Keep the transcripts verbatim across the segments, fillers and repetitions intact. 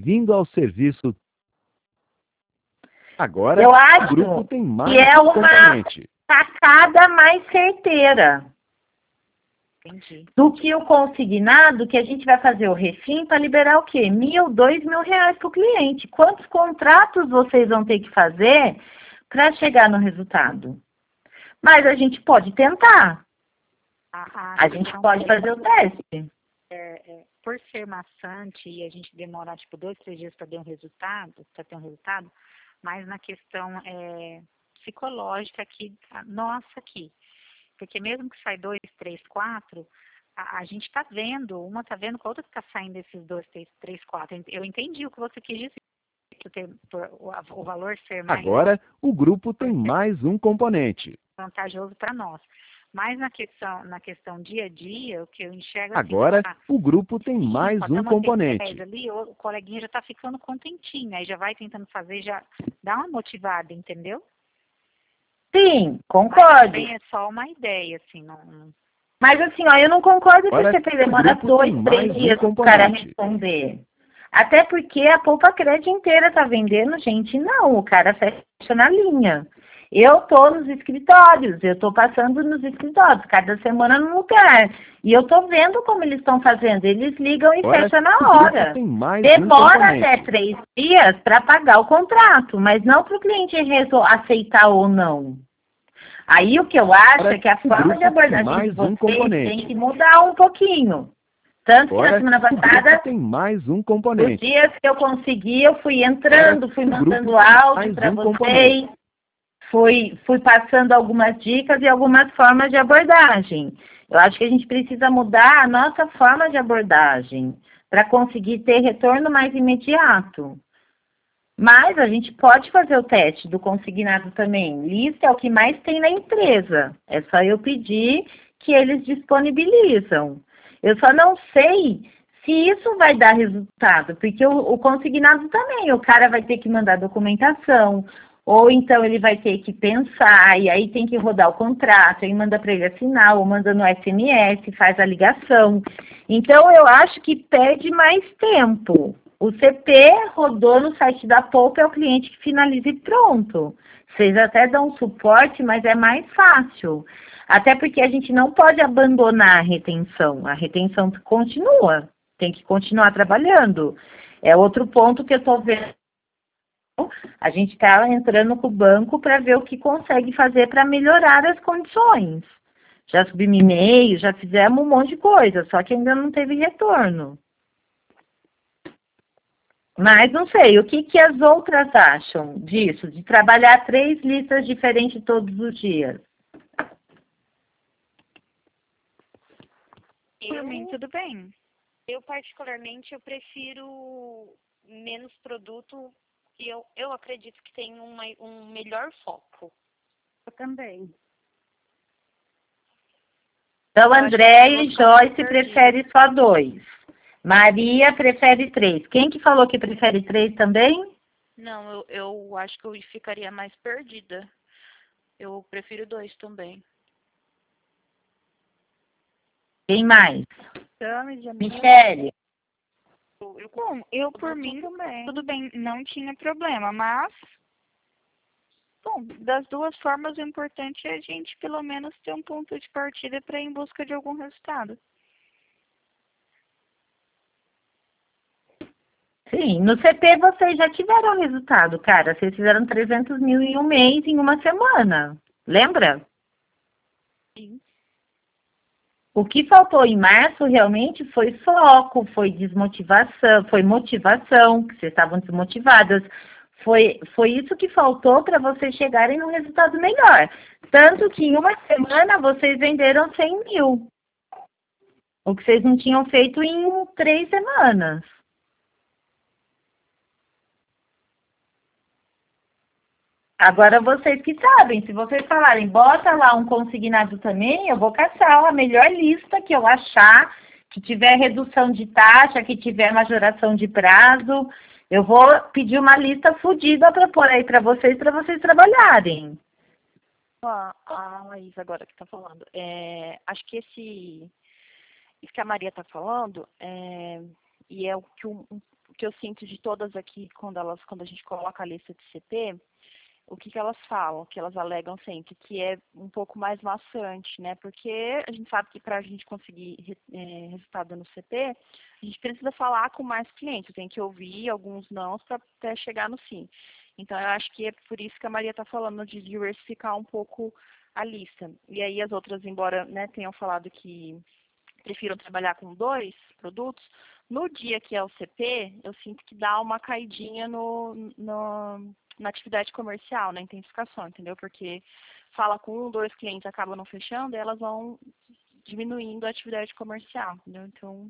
Bem-vindo ao serviço. Agora, Eu o acho grupo tem mais que é um uma componente. sacada mais certeira Entendi. do que o consignado, que a gente vai fazer o refim para liberar o quê? Mil, dois mil reais para o cliente. Quantos contratos vocês vão ter que fazer para chegar no resultado? Mas a gente pode tentar. A, A gente pode fazer o teste. É, é, por ser maçante e a gente demorar tipo dois, três dias para ter um resultado, para ter um resultado, mas na questão é, psicológica aqui, a- nossa aqui, porque mesmo que sai dois, três, quatro, a, a gente está vendo, uma está vendo que a outra está saindo esses dois, três, três, quatro. Eu entendi o que você quis dizer, que ter, por, o, a- o valor ser mais Agora, o grupo tem mais um componente. vantajoso para nós. Mas na questão, na questão dia a dia, o que eu enxergo assim, Agora, ah, o grupo tem sim, mais pode dar um uma componente. dez ali, o coleguinha já está ficando contentinho, aí já vai tentando fazer, já dá uma motivada, entendeu? Sim, Mas concordo. também é só uma ideia, assim, não, não- Mas assim, ó, eu não concordo que Agora, você tem o demora grupo dois, tem três mais um dias para o cara componente. responder. Até porque a Poupa Crédito inteira tá vendendo, gente. Não, o cara fecha na linha. Eu tô nos escritórios, eu tô passando nos escritórios, cada semana num lugar. E eu tô vendo como eles estão fazendo. Eles ligam e Agora, fecham na o grupo hora. tem mais um Demora componente. até três dias para pagar o contrato, mas não para o cliente resol- aceitar ou não. Aí o que eu acho Agora, é que a o forma grupo de abordagem tem mais de um vocês componente. tem que mudar um pouquinho. Tanto que na Agora, semana o grupo passada, tem mais um os componente. dias que eu consegui, eu fui entrando, fui O grupo mandando tem áudio mais para um vocês, componente. fui, fui passando algumas dicas e algumas formas de abordagem. Eu acho que a gente precisa mudar a nossa forma de abordagem para conseguir ter retorno mais imediato. Mas a gente pode fazer o teste do consignado também. Lista é o que mais tem na empresa. É só eu pedir que eles disponibilizam. Eu só não sei se isso vai dar resultado, porque o, o consignado também, o cara vai ter que mandar documentação, ou então ele vai ter que pensar, e aí tem que rodar o contrato, aí manda para ele assinar, ou manda no S M S, faz a ligação. Então, eu acho que perde mais tempo. O C P rodou no site da Poupa, é o cliente que finaliza e pronto. Vocês até dão suporte, mas é mais fácil. Até porque a gente não pode abandonar a retenção. A retenção continua. Tem que continuar trabalhando. É outro ponto que eu estou vendo. A gente está entrando com o banco para ver o que consegue fazer para melhorar as condições. Já subimos e-mail, já fizemos um monte de coisa, só que ainda não teve retorno. Mas não sei, o que, que as outras acham disso, de trabalhar três listas diferentes todos os dias? Por mim, tudo bem. Eu, particularmente, eu prefiro menos produto e eu, eu acredito que tem uma, um melhor foco. Eu também. Então, Eu acho André que eu e vou ficar mais Joyce perdida. prefere só dois. Maria prefere três. Quem que falou que prefere três também? Não, eu, eu acho que eu ficaria mais perdida. Eu prefiro dois também. Quem mais? Tami, Jamila. Michele. Eu, eu- Bom, eu por mim, tudo bem, não tinha problema, mas, bom, das duas formas, o importante é a gente, pelo menos, ter um ponto de partida para ir em busca de algum resultado. Sim, no C P vocês já tiveram resultado, cara. Vocês fizeram trezentos mil em um mês, em uma semana. Lembra? Sim. O que faltou em março realmente foi foco, foi desmotivação, foi motivação, que vocês estavam desmotivadas. Foi, foi isso que faltou para vocês chegarem num resultado melhor. Tanto que em uma semana vocês venderam cem mil. O que vocês não tinham feito em três semanas. Agora vocês que sabem, se vocês falarem, bota lá um consignado também, eu vou caçar a melhor lista que eu achar, que tiver redução de taxa, que tiver majoração de prazo. Eu vou pedir uma lista fodida para pôr aí para vocês, para vocês trabalharem. A, a Laís agora que está falando. É, acho que esse, isso que a Maria está falando, é, e é o que, o, que eu sinto de todas aqui, quando, elas, quando a gente coloca a lista de C P, o que, que elas falam, que elas alegam sempre, que é um pouco mais maçante, né? Porque a gente sabe que para a gente conseguir é, resultado no C P, a gente precisa falar com mais clientes, tem que ouvir alguns nãos para até chegar no sim. Então, eu acho que é por isso que a Maria está falando de diversificar um pouco a lista. E aí as outras, embora, né, tenham falado que prefiram trabalhar com dois produtos, no dia que é o C P, eu sinto que dá uma caidinha no, no, na atividade comercial, na intensificação, entendeu? Porque fala com um, dois clientes, acaba não fechando, e elas vão diminuindo a atividade comercial, entendeu? Então...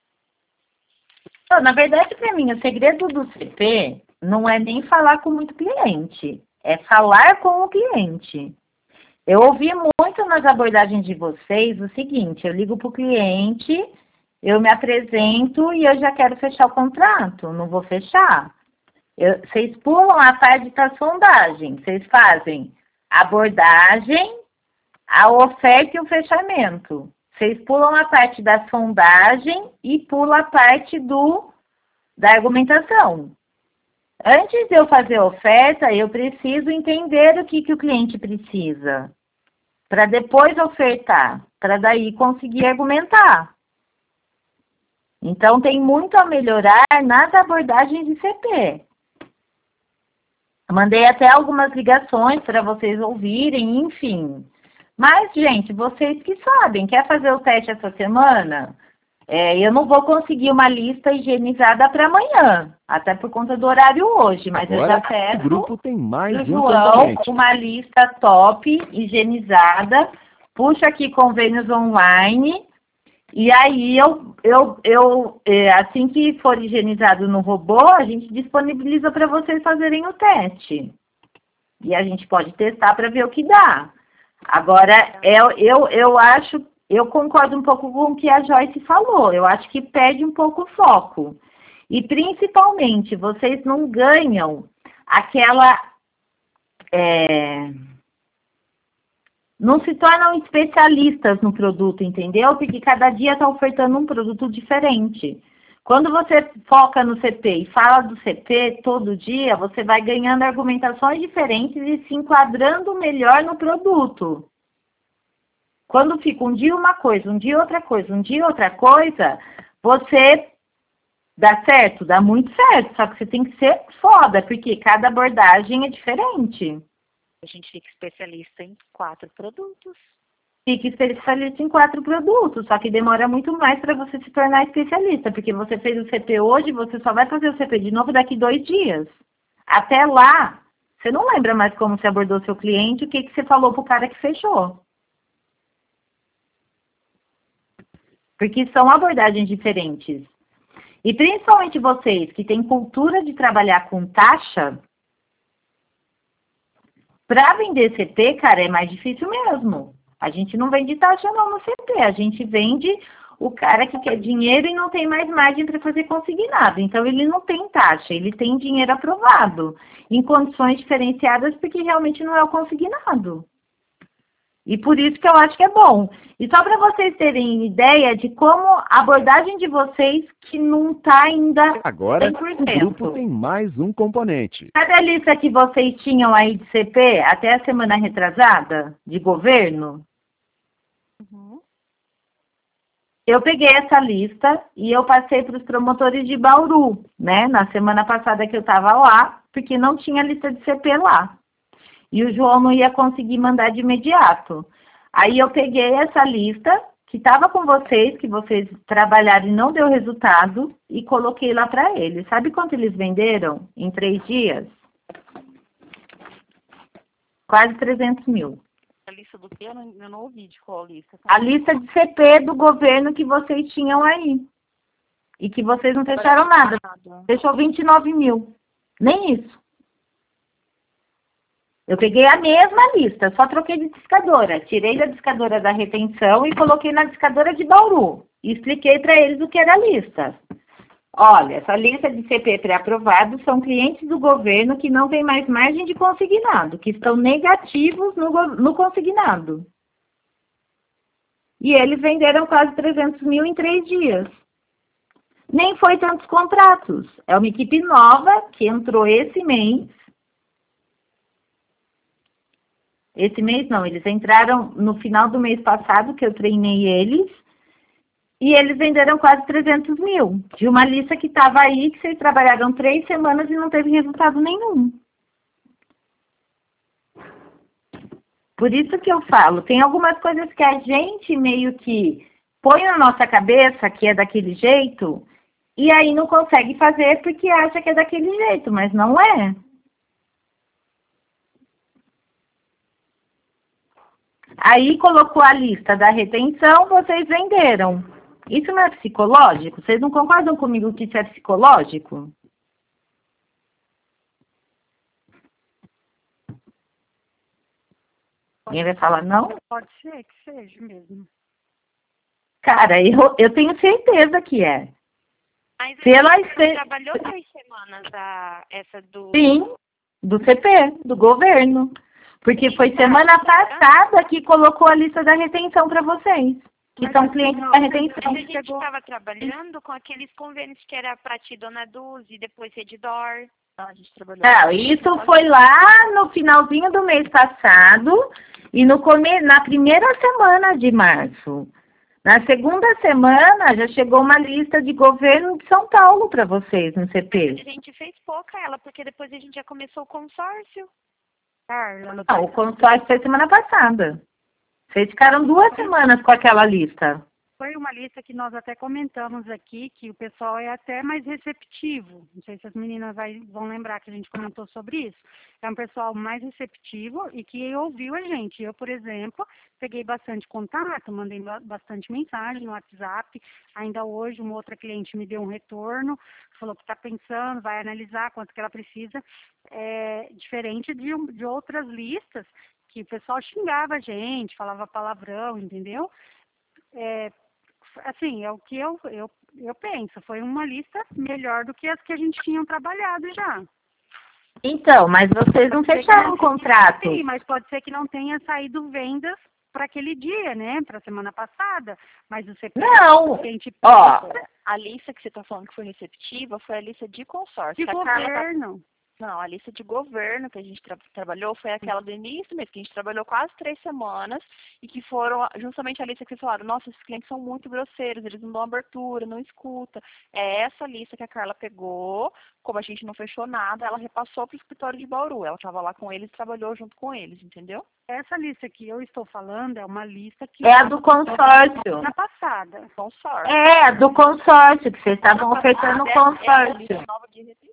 Na verdade, para mim, o segredo do C P não é nem falar com muito cliente, é falar com o cliente. Eu ouvi muito nas abordagens de vocês o seguinte, eu ligo para o cliente, eu me apresento e eu já quero fechar o contrato, não vou fechar. Eu, vocês pulam a parte da sondagem, vocês fazem a abordagem, a oferta e o fechamento. Vocês pulam a parte da sondagem e pulam a parte do, da argumentação. Antes de eu fazer a oferta, eu preciso entender o que, que o cliente precisa, para depois ofertar, para daí conseguir argumentar. Então, tem muito a melhorar nas abordagens de C P. Eu mandei até algumas ligações para vocês ouvirem, enfim. Mas, gente, vocês que sabem, quer fazer o teste essa semana? É, eu não vou conseguir uma lista higienizada para amanhã, até por conta do horário hoje, mas Agora, eu já peço o grupo tem mais do um João componente. uma lista top, higienizada, puxa aqui convênios online, e aí eu, eu, eu é, assim que for higienizado no robô, a gente disponibiliza para vocês fazerem o teste. E a gente pode testar para ver o que dá. Agora, eu, eu, eu acho, eu concordo um pouco com o que a Joyce falou. Eu acho que perde um pouco o foco. E, principalmente, vocês não ganham aquela... É, não se tornam especialistas no produto, entendeu? Porque cada dia está ofertando um produto diferente. Quando você foca no C P e fala do C P todo dia, você vai ganhando argumentações diferentes e se enquadrando melhor no produto. Quando fica um dia uma coisa, um dia outra coisa, um dia outra coisa, você dá certo, dá muito certo, só que você tem que ser foda, porque cada abordagem é diferente. A gente fica especialista em quatro produtos. Fica especialista em quatro produtos, só que demora muito mais para você se tornar especialista, porque você fez o C P hoje, você só vai fazer o C P de novo daqui dois dias. Até lá, você não lembra mais como você abordou seu cliente, o que, que você falou para o cara que fechou. Porque são abordagens diferentes. E principalmente vocês que têm cultura de trabalhar com taxa, para vender C P, cara, é mais difícil mesmo. A gente não vende taxa não no C P, a gente vende o cara que quer dinheiro e não tem mais margem para fazer consignado. Então, ele não tem taxa, ele tem dinheiro aprovado, em condições diferenciadas, porque realmente não é o consignado. E por isso que eu acho que é bom. E só para vocês terem ideia de como a abordagem de vocês que não está ainda Agora, cem por cento. o grupo tem mais um componente. Sabe a lista que vocês tinham aí de C P até a semana retrasada, de governo? Uhum. Eu peguei essa lista e eu passei para os promotores de Bauru, né? Na semana passada que eu estava lá, porque não tinha lista de C P lá. E o João não ia conseguir mandar de imediato. Aí eu peguei essa lista, que estava com vocês, que vocês trabalharam e não deu resultado, e coloquei lá para eles. Sabe quanto eles venderam em três dias? Quase trezentos mil. A lista do que? Eu não, eu não ouvi de qual lista. A lista de C P do governo que vocês tinham aí. E que vocês não fecharam nada. Fechou vinte e nove mil. Nem isso. Eu peguei a mesma lista, só troquei de discadora. Tirei da discadora da retenção e coloquei na discadora de Bauru. E expliquei para eles o que era a lista. Olha, essa lista de C P pré-aprovado são clientes do governo que não têm mais margem de consignado, que estão negativos no, no consignado. E eles venderam quase trezentos mil em três dias. nem foi tantos contratos. É uma equipe nova que entrou esse mês. Esse mês não, eles entraram no final do mês passado, que eu treinei eles, e eles venderam quase trezentos mil, de uma lista que estava aí, que vocês trabalharam três semanas e não teve resultado nenhum. Por isso que eu falo, tem algumas coisas que a gente meio que põe na nossa cabeça que é daquele jeito, e aí não consegue fazer porque acha que é daquele jeito, mas não é. Aí colocou a lista da retenção, vocês venderam. Isso não é psicológico? Vocês não concordam comigo que isso é psicológico? Ninguém vai falar não? Pode ser que seja mesmo. Cara, eu, eu tenho certeza que é. Mas Pela você experiência. trabalhou três semanas a, essa do... Sim, do C P, do governo. Porque foi semana passada que colocou a lista da retenção para vocês, que são clientes da retenção. Mas a gente estava trabalhando com aqueles convênios que era para ti, Dona Duzi, depois Redditor. Ah, a gente trabalhou. Não, isso foi lá no finalzinho do mês passado e no come... na primeira semana de março. Na segunda semana já chegou uma lista de governo de São Paulo para vocês no C A P. gente fez pouca ela, porque depois a gente já começou o consórcio. Carla, no Não, o consórcio foi semana passada. Vocês ficaram duas semanas com aquela lista. Foi uma lista que nós até comentamos aqui, que o pessoal é até mais receptivo. Não sei se as meninas vai, vão lembrar que a gente comentou sobre isso. É um pessoal mais receptivo e que ouviu a gente. Eu, por exemplo, peguei bastante contato, mandei bastante mensagem no WhatsApp. Ainda hoje, uma outra cliente me deu um retorno, falou que está pensando, vai analisar quanto que ela precisa. É diferente de, de outras listas que o pessoal xingava a gente, falava palavrão, entendeu? É, assim, é o que eu, eu, eu penso, foi uma lista melhor do que as que a gente tinha trabalhado já. Então, mas vocês não fecharam o contrato. Sim, mas pode ser que não tenha saído vendas para aquele dia, né, para a semana passada, mas o C P... Não, a gente ó, A lista que você está falando que foi receptiva foi a lista de consórcio. de que a Carla tá- governo. Não, a lista de governo que a gente tra- trabalhou foi aquela do início mesmo, que a gente trabalhou quase três semanas e que foram justamente a lista que vocês falaram, nossa, esses clientes são muito grosseiros, eles não dão abertura, não escuta. É essa lista que a Carla pegou, como a gente não fechou nada, ela repassou para o escritório de Bauru. Ela estava lá com eles e trabalhou junto com eles, entendeu? Essa lista que eu estou falando é uma lista que... é a do consórcio. Na passada. Consórcio. É, a do consórcio, que vocês estavam ofertando o É a consórcio. lista nova de retenção.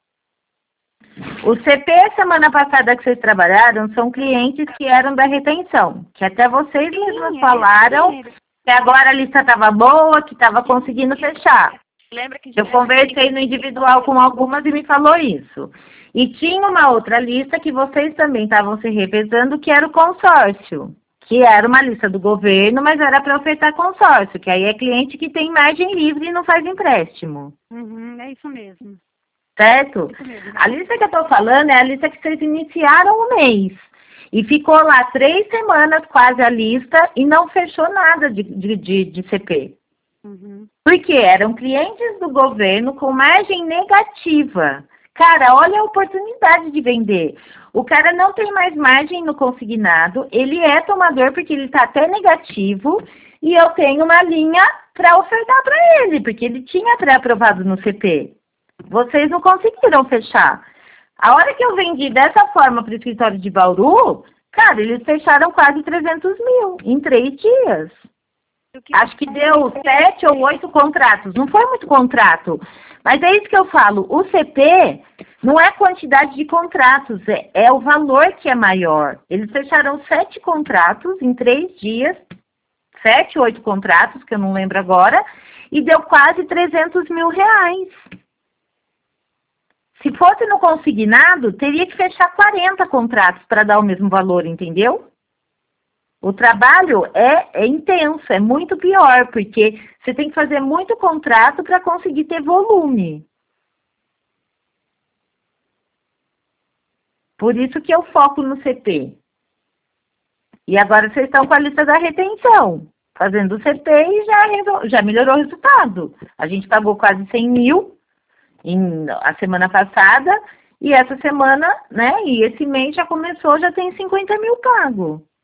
O C P, semana passada que vocês trabalharam, são clientes que eram da retenção, que até vocês mesmos é, falaram sim, que agora a lista estava boa, que estava conseguindo fechar. Lembra que a Eu gente- conversei no individual com algumas e me falou isso. E tinha uma outra lista que vocês também estavam se revezando, que era o consórcio, que era uma lista do governo, mas era para ofertar consórcio, que aí é cliente que tem margem livre e não faz empréstimo. Uhum, é isso mesmo. Certo? Isso mesmo. A lista que eu estou falando é a lista que vocês iniciaram o mês. E ficou lá três semanas quase a lista e não fechou nada de, de, de, de C P. Uhum. Porque eram clientes do governo com margem negativa. Cara, olha a oportunidade de vender. O cara não tem mais margem no consignado, ele é tomador porque ele está até negativo e eu tenho uma linha para ofertar para ele, porque ele tinha pré-aprovado no C P. Vocês não conseguiram fechar. A hora que eu vendi dessa forma para o escritório de Bauru, cara, eles fecharam quase trezentos mil em três dias. Acho que deu sete ou oito contratos. Não foi muito contrato. Mas é isso que eu falo. O C P não é quantidade de contratos, é, é o valor que é maior. Eles fecharam sete contratos em três dias, sete, oito contratos, que eu não lembro agora, e deu quase trezentos mil reais. Se fosse no consignado, teria que fechar quarenta contratos para dar o mesmo valor, entendeu? O trabalho é, é intenso, é muito pior, porque você tem que fazer muito contrato para conseguir ter volume. Por isso que eu foco no C P. E agora vocês estão com a lista da retenção. fazendo o C T e já, resol- já melhorou o resultado. A gente pagou quase cem mil em, a semana passada, e essa semana, né, e esse mês já começou, já tem cinquenta mil pago.